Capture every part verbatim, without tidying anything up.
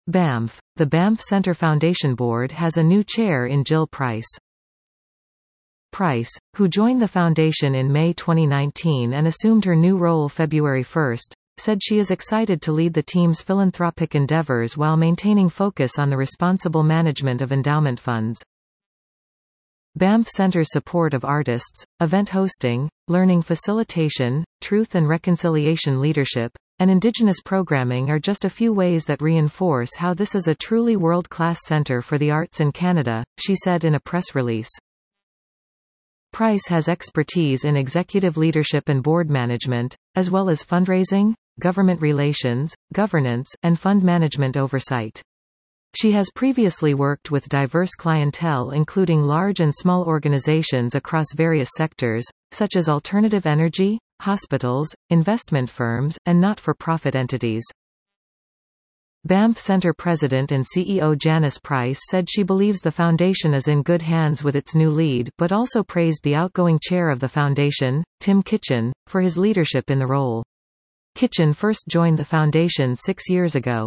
Banff. The Banff Centre Foundation Board has a new chair in Jill Price. Price, who joined the foundation in May twenty nineteen and assumed her new role February first, said she is excited to lead the team's philanthropic endeavours while maintaining focus on the responsible management of endowment funds. Banff Centre's support of artists, event hosting, learning facilitation, truth and reconciliation leadership, and Indigenous programming are just a few ways that reinforce how this is a truly world-class centre for the arts in Canada, she said in a press release. Price has expertise in executive leadership and board management, as well as fundraising, government relations, governance, and fund management oversight. She has previously worked with diverse clientele including large and small organizations across various sectors, such as alternative energy, hospitals, investment firms, and not-for-profit entities. Banff Centre President and C E O Janice Price said she believes the foundation is in good hands with its new lead, but also praised the outgoing chair of the foundation, Tim Kitchen, for his leadership in the role. Kitchen first joined the foundation six years ago.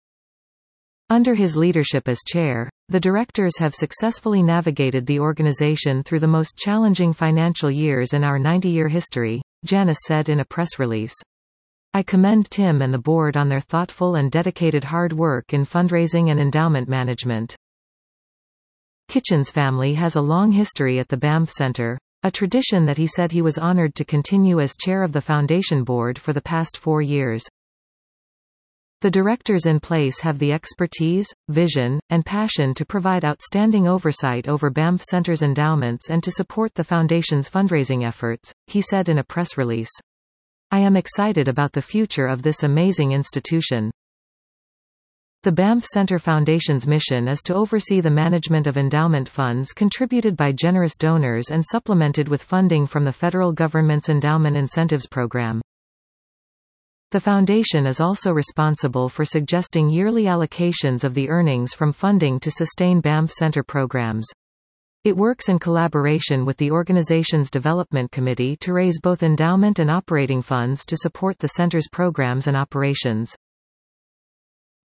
Under his leadership as chair, the directors have successfully navigated the organization through the most challenging financial years in our ninety-year history, Janice said in a press release. I commend Tim and the board on their thoughtful and dedicated hard work in fundraising and endowment management. Kitchen's family has a long history at the Banff Centre, a tradition that he said he was honored to continue as chair of the foundation board for the past four years. The directors in place have the expertise, vision, and passion to provide outstanding oversight over Banff Centre's endowments and to support the foundation's fundraising efforts, he said in a press release. I am excited about the future of this amazing institution. The Banff Centre Foundation's mission is to oversee the management of endowment funds contributed by generous donors and supplemented with funding from the federal government's Endowment Incentives Program. The foundation is also responsible for suggesting yearly allocations of the earnings from funding to sustain Banff Centre programs. It works in collaboration with the organization's development committee to raise both endowment and operating funds to support the center's programs and operations.